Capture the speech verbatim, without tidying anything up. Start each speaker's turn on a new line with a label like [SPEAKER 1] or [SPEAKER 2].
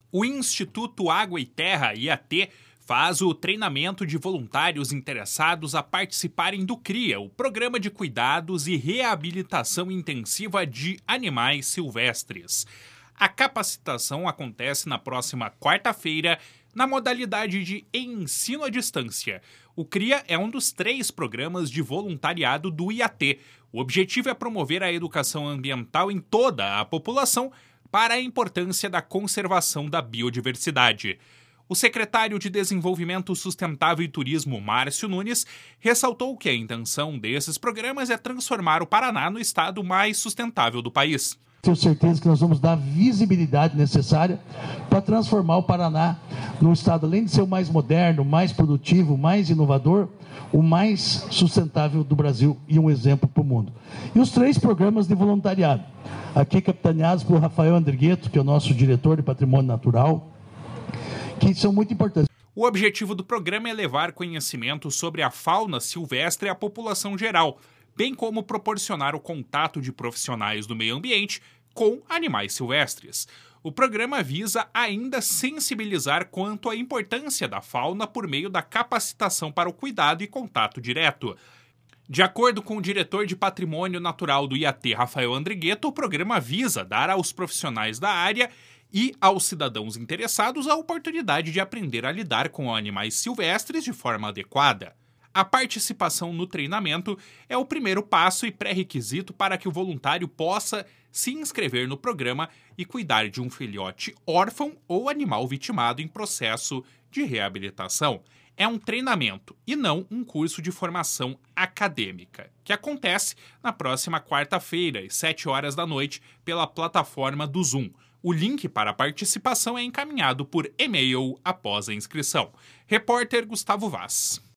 [SPEAKER 1] O Instituto Água e Terra, I A T, faz o treinamento de voluntários interessados a participarem do CRIA, o Programa de Cuidados e Reabilitação Intensiva de Animais Silvestres. A capacitação acontece na próxima quarta-feira, na modalidade de ensino à distância. O CRIA é um dos três programas de voluntariado do I A T. O objetivo é promover a educação ambiental em toda a população para a importância da conservação da biodiversidade. O secretário de Desenvolvimento Sustentável e Turismo, Márcio Nunes, ressaltou que a intenção desses programas é transformar o Paraná no estado mais sustentável do país.
[SPEAKER 2] Tenho certeza que nós vamos dar a visibilidade necessária para transformar o Paraná num estado, além de ser o mais moderno, mais produtivo, mais inovador, o mais sustentável do Brasil e um exemplo para o mundo. E os três programas de voluntariado, aqui capitaneados por Rafael Andrigueto, que é o nosso diretor de Patrimônio Natural, que são muito importantes.
[SPEAKER 1] O objetivo do programa é levar conhecimento sobre a fauna silvestre à população geral, bem como proporcionar o contato de profissionais do meio ambiente com animais silvestres. O programa visa ainda sensibilizar quanto à importância da fauna por meio da capacitação para o cuidado e contato direto. De acordo com o diretor de Patrimônio Natural do I A T, Rafael Andrigueto, o programa visa dar aos profissionais da área e aos cidadãos interessados a oportunidade de aprender a lidar com animais silvestres de forma adequada. A participação no treinamento é o primeiro passo e pré-requisito para que o voluntário possa se inscrever no programa e cuidar de um filhote órfão ou animal vitimado em processo de reabilitação. É um treinamento e não um curso de formação acadêmica, que acontece na próxima quarta-feira, às sete horas da noite, pela plataforma do Zoom. O link para a participação é encaminhado por e-mail após a inscrição. Repórter Gustavo Vaz.